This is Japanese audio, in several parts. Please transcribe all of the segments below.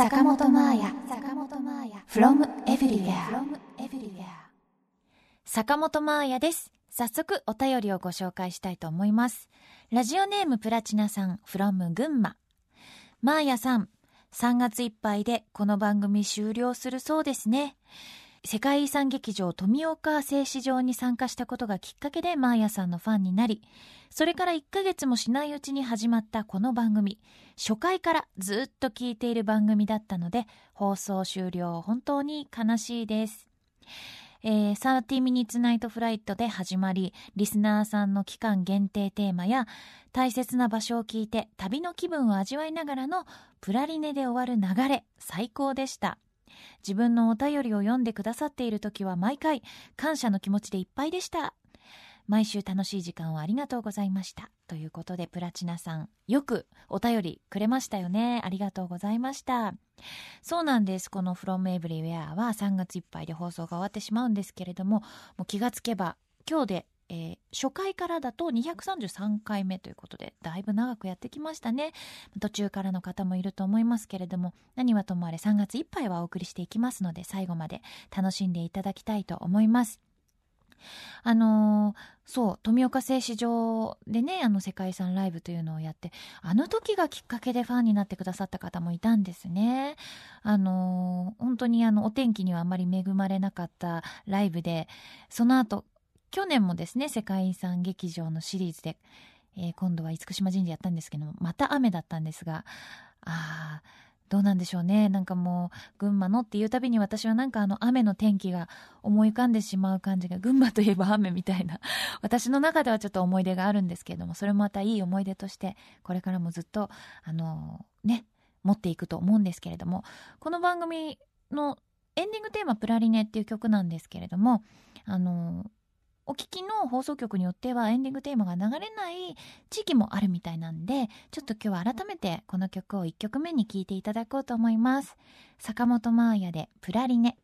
坂本真綾 from everywhere。 坂本真綾です。早速お便りをご紹介したいと思います。ラジオネームプラチナさん from 群馬。真綾さん、3月いっぱいでこの番組終了するそうですね。世界遺産劇場富岡製糸場に参加したことがきっかけで真綾さんのファンになり、それから1ヶ月もしないうちに始まったこの番組、初回からずっと聞いている番組だったので、放送終了本当に悲しいです。30 Minutes Night Flight で始まり、リスナーさんの期間限定テーマや大切な場所を聞いて旅の気分を味わいながらのプラリネで終わる流れ、最高でした。自分のお便りを読んでくださっている時は毎回感謝の気持ちでいっぱいでした。毎週楽しい時間をありがとうございました。ということでプラチナさん、よくお便りくれましたよね。ありがとうございました。そうなんです。この From Everywhere は3月いっぱいで放送が終わってしまうんですけれども、もう気がつけば今日で初回からだと233回目ということで、だいぶ長くやってきましたね。途中からの方もいると思いますけれども、何はともあれ3月いっぱいはお送りしていきますので、最後まで楽しんでいただきたいと思います。そう、富岡製糸場でね、世界遺産ライブというのをやって、あの時がきっかけでファンになってくださった方もいたんですね。本当にお天気にはあまり恵まれなかったライブで、その後去年もですね、世界遺産劇場のシリーズで、今度は厳島神社やったんですけども、また雨だったんですが、どうなんでしょうね。なんかもう群馬のっていうたびに私はなんか雨の天気が思い浮かんでしまう感じが、群馬といえば雨みたいな私の中ではちょっと思い出があるんですけれども、それもまたいい思い出としてこれからもずっと持っていくと思うんですけれども、この番組のエンディングテーマプラリネっていう曲なんですけれども、お聞きの放送局によってはエンディングテーマが流れない地域もあるみたいなんで、ちょっと今日は改めてこの曲を1曲目に聴いていただこうと思います。坂本真綾でプラリネ。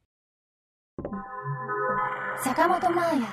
坂本真綾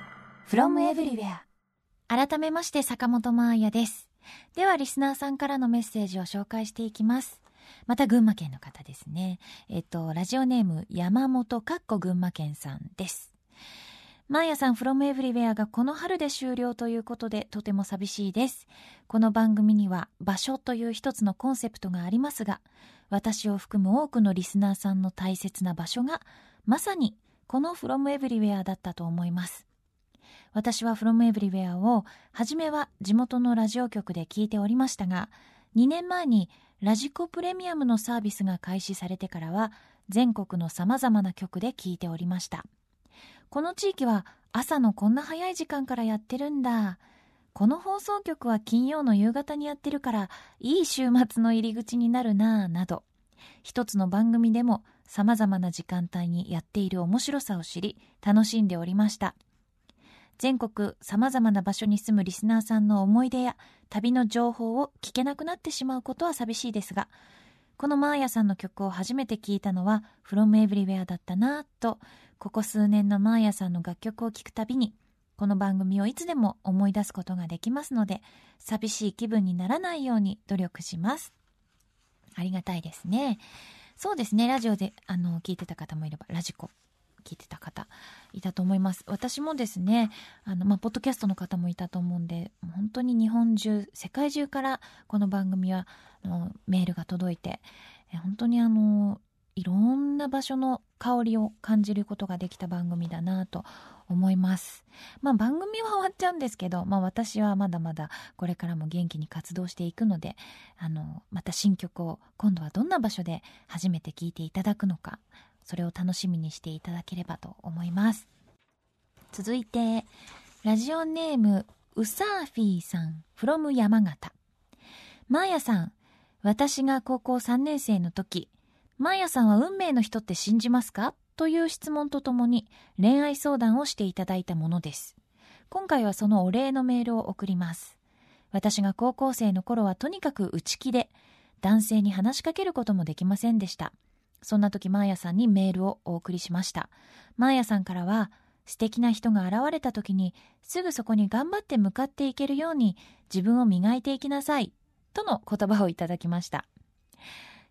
from everywhere。 改めまして坂本真綾です。ではリスナーさんからのメッセージを紹介していきます。また群馬県の方ですね。ラジオネーム山本群馬県さんです。真綾さん from everywhere がこの春で終了ということでとても寂しいです。この番組には場所という一つのコンセプトがありますが、私を含む多くのリスナーさんの大切な場所がまさにこの from everywhere だったと思います。私は from everywhere を初めは地元のラジオ局で聞いておりましたが、2年前にラジコプレミアムのサービスが開始されてからは全国のさまざまな局で聞いておりました。この地域は朝のこんな早い時間からやってるんだ。この放送局は金曜の夕方にやってるからいい週末の入り口になるななど、一つの番組でも様々な時間帯にやっている面白さを知り楽しんでおりました。全国様々な場所に住むリスナーさんの思い出や旅の情報を聞けなくなってしまうことは寂しいですが、この真綾さんの曲を初めて聞いたのは From Everywhere だったなぁと、ここ数年の真綾さんの楽曲を聴くたびにこの番組をいつでも思い出すことができますので、寂しい気分にならないように努力します。ありがたいですね。そうですね、ラジオで聞いてた方もいればラジコ聞いてた方いたと思います。私もですね、ポッドキャストの方もいたと思うんで、本当に日本中世界中からこの番組はメールが届いて、本当にいろんな場所の香りを感じることができた番組だなと思います。番組は終わっちゃうんですけど、私はまだまだこれからも元気に活動していくので、また新曲を今度はどんな場所で初めて聴いていただくのか、それを楽しみにしていただければと思います。続いてラジオネームウサーフィーさん from 山形。真綾さん、私が高校3年生の時、真綾さんは運命の人って信じますかという質問とともに恋愛相談をしていただいたものです。今回はそのお礼のメールを送ります。私が高校生の頃はとにかく内気で、男性に話しかけることもできませんでした。そんな時真綾さんにメールをお送りしました。真綾さんからは、素敵な人が現れた時にすぐそこに頑張って向かっていけるように自分を磨いていきなさいとの言葉をいただきました。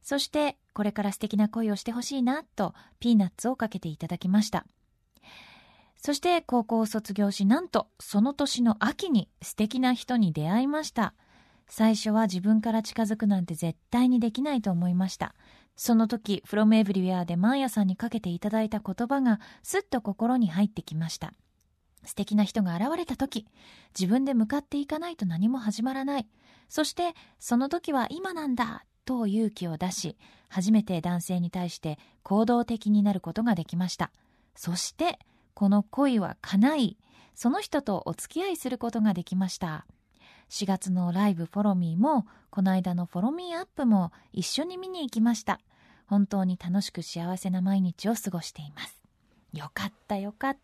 そしてこれから素敵な恋をしてほしいなとピーナッツをかけていただきました。そして高校を卒業し、なんとその年の秋に素敵な人に出会いました。最初は自分から近づくなんて絶対にできないと思いました。その時 From Everywhere でマーヤさんにかけていただいた言葉がすっと心に入ってきました。素敵な人が現れた時、自分で向かっていかないと何も始まらない。そしてその時は今なんだと勇気を出し、初めて男性に対して行動的になることができました。そしてこの恋は叶い、その人とお付き合いすることができました。4月のライブフォロミーも、この間のフォロミーアップも一緒に見に行きました。本当に楽しく幸せな毎日を過ごしています。よかったよかった。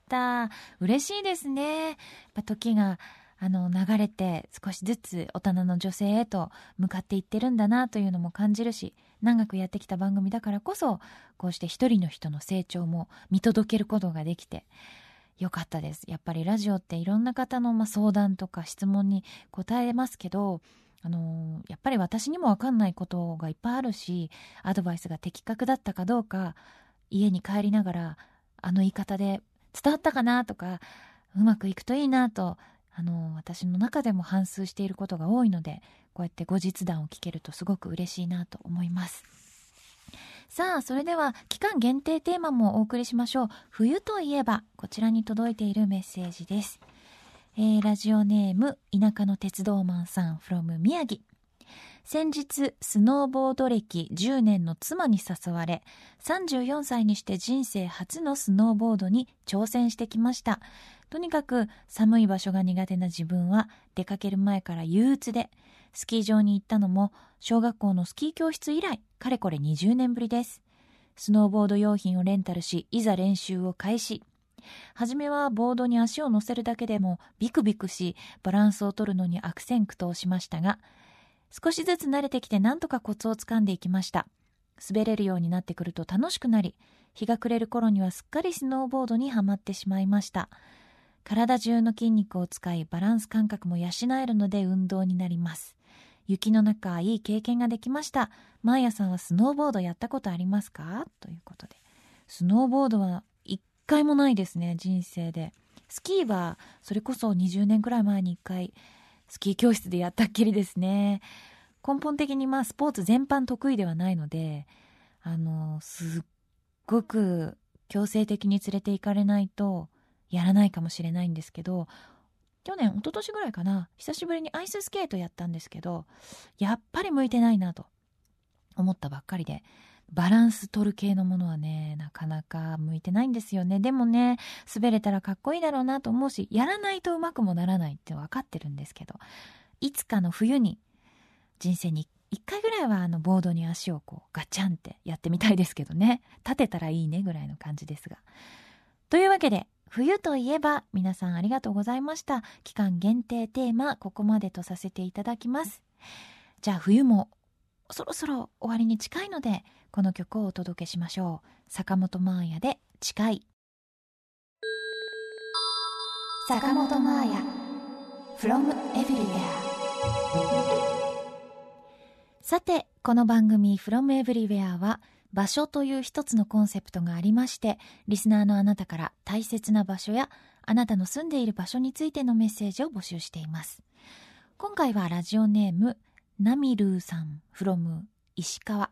嬉しいですね。やっぱ時が流れて少しずつ大人の女性へと向かっていってるんだなというのも感じるし、長くやってきた番組だからこそこうして一人の人の成長も見届けることができてよかったです。やっぱりラジオっていろんな方の相談とか質問に答えますけど、やっぱり私にも分かんないことがいっぱいあるし、アドバイスが的確だったかどうか家に帰りながら言い方で伝わったかなとか、うまくいくといいなと私の中でも反芻していることが多いので、こうやって後日談を聞けるとすごく嬉しいなと思います。さあ、それでは期間限定テーマもお送りしましょう。冬といえば、こちらに届いているメッセージです。ラジオネーム田舎の鉄道マンさん from 宮城。先日スノーボード歴10年の妻に誘われ、34歳にして人生初のスノーボードに挑戦してきました。とにかく寒い場所が苦手な自分は出かける前から憂鬱で、スキー場に行ったのも小学校のスキー教室以来かれこれ20年ぶりです。スノーボード用品をレンタルし、いざ練習を開始。はじめはボードに足を乗せるだけでもビクビクし、バランスを取るのに悪戦苦闘しましたが、少しずつ慣れてきてなんとかコツをつかんでいきました。滑れるようになってくると楽しくなり、日が暮れる頃にはすっかりスノーボードにはまってしまいました。体中の筋肉を使い、バランス感覚も養えるので運動になります。雪の中、いい経験ができました。マーヤさんはスノーボードやったことありますか？ということで。スノーボードは一回もないですね、人生で。スキーはそれこそ20年くらい前に一回スキー教室でやったっきりですね。根本的にスポーツ全般得意ではないので、すっごく強制的に連れて行かれないとやらないかもしれないんですけど、去年、一昨年ぐらいかな、久しぶりにアイススケートやったんですけど、やっぱり向いてないなと思ったばっかりで、バランス取る系のものはね、なかなか向いてないんですよね。でもね、滑れたらかっこいいだろうなと思うし、やらないとうまくもならないって分かってるんですけど、いつかの冬に人生に1回ぐらいはボードに足をガチャンってやってみたいですけどね。立てたらいいねぐらいの感じですが。というわけで、冬といえば皆さんありがとうございました。期間限定テーマ、ここまでとさせていただきます。じゃあ冬もそろそろ終わりに近いので、この曲をお届けしましょう。坂本真綾で近い。 坂本真綾 from everywhere。 さて、この番組 From Everywhere は場所という一つのコンセプトがありまして、リスナーのあなたから大切な場所やあなたの住んでいる場所についてのメッセージを募集しています。今回はラジオネームナミルーさん from 石川。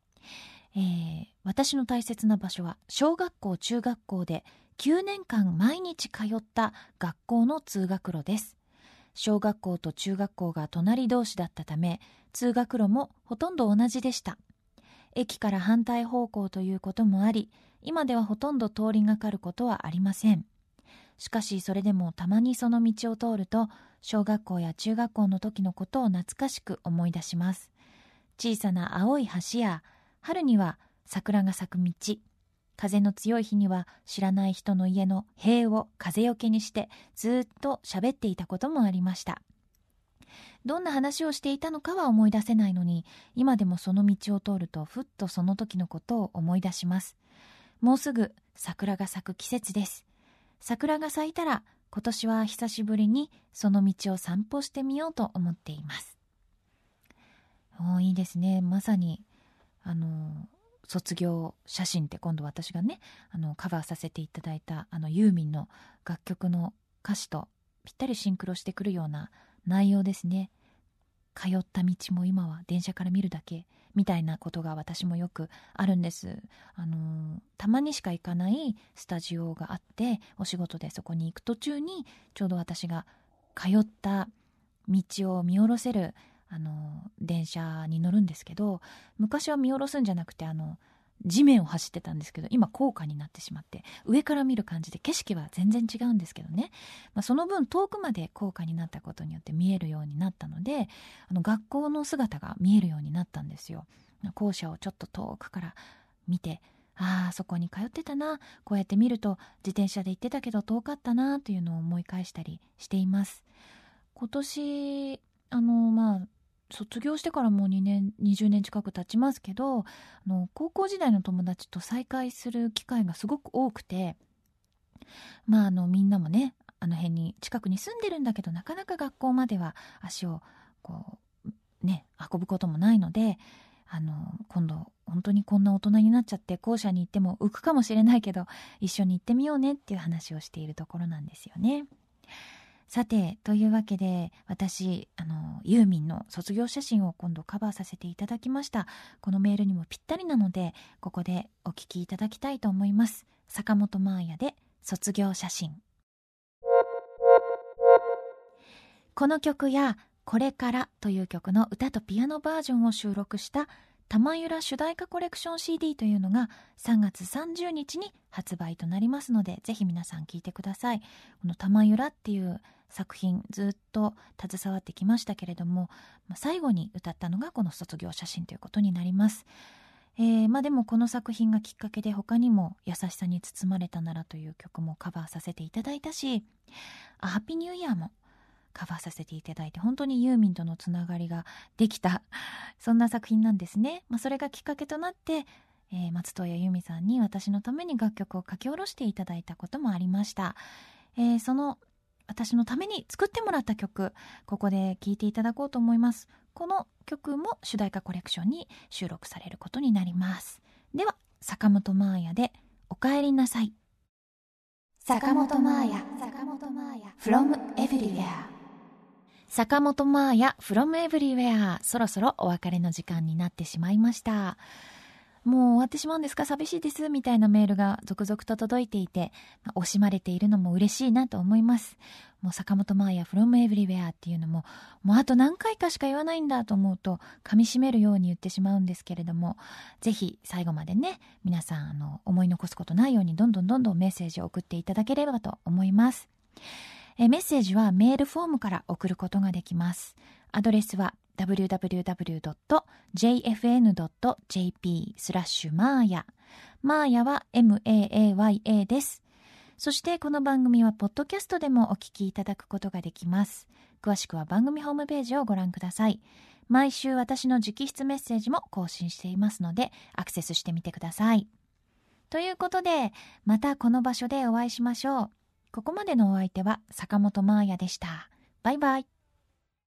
私の大切な場所は小学校中学校で9年間毎日通った学校の通学路です。小学校と中学校が隣同士だったため、通学路もほとんど同じでした。駅から反対方向ということもあり、今ではほとんど通りがかることはありません。しかしそれでもたまにその道を通ると、小学校や中学校の時のことを懐かしく思い出します。小さな青い橋や、春には桜が咲く道、風の強い日には知らない人の家の塀を風よけにしてずっと喋っていたこともありました。どんな話をしていたのかは思い出せないのに、今でもその道を通るとふっとその時のことを思い出します。もうすぐ桜が咲く季節です。桜が咲いたら今年は久しぶりにその道を散歩してみようと思っています。いいですね。まさに卒業写真って今度私がねカバーさせていただいたユーミンの楽曲の歌詞とぴったりシンクロしてくるような内容ですね。通った道も今は電車から見るだけみたいなことが私もよくあるんです。たまにしか行かないスタジオがあって、お仕事でそこに行く途中にちょうど私が通った道を見下ろせる電車に乗るんですけど、昔は見下ろすんじゃなくて地面を走ってたんですけど、今高架になってしまって上から見る感じで景色は全然違うんですけどね、その分遠くまで高架になったことによって見えるようになったので、学校の姿が見えるようになったんですよ。校舎をちょっと遠くから見て、そこに通ってたな、こうやって見ると自転車で行ってたけど遠かったなというのを思い返したりしています。今年卒業してからもう20年近く経ちますけど、高校時代の友達と再会する機会がすごく多くて、みんなもね辺に近くに住んでるんだけど、なかなか学校までは足を運ぶこともないので、今度本当にこんな大人になっちゃって校舎に行っても浮くかもしれないけど一緒に行ってみようねっていう話をしているところなんですよね。さて、というわけで私ユーミンの卒業写真を今度カバーさせていただきました。このメールにもぴったりなのでここでお聞きいただきたいと思います。坂本真綾で卒業写真。この曲やこれからという曲の歌とピアノバージョンを収録した玉ゆら主題歌コレクション CD というのが3月30日に発売となりますので、ぜひ皆さん聴いてください。この玉ゆらっていう作品ずっと携わってきましたけれども、最後に歌ったのがこの卒業写真ということになります。でもこの作品がきっかけで他にも優しさに包まれたならという曲もカバーさせていただいたし、ハッピーニューイヤーもカバーさせていただいて、本当にユーミンとのつながりができたそんな作品なんですね。それがきっかけとなって、松任谷由実さんに私のために楽曲を書き下ろしていただいたこともありました。その私のために作ってもらった曲、ここで聴いていただこうと思います。この曲も主題歌コレクションに収録されることになります。では坂本真綾でおかえりなさい。 坂本真綾 from everywhere。 坂本真綾 from everywhere。 そろそろお別れの時間になってしまいました。もう終わってしまうんですか、寂しいですみたいなメールが続々と届いていて、惜しまれているのも嬉しいなと思います。もう坂本真綾 from everywhere っていうのももうあと何回かしか言わないんだと思うと噛み締めるように言ってしまうんですけれども、ぜひ最後までね皆さん思い残すことないようにどんどんメッセージを送っていただければと思います。メッセージはメールフォームから送ることができます。アドレスはwww.jfn.jp/maaya。マーヤは MAAYA です。そしてこの番組はポッドキャストでもお聞きいただくことができます。詳しくは番組ホームページをご覧ください。毎週私の直筆メッセージも更新していますのでアクセスしてみてください。ということでまたこの場所でお会いしましょう。ここまでのお相手は坂本真綾でした。バイバイ。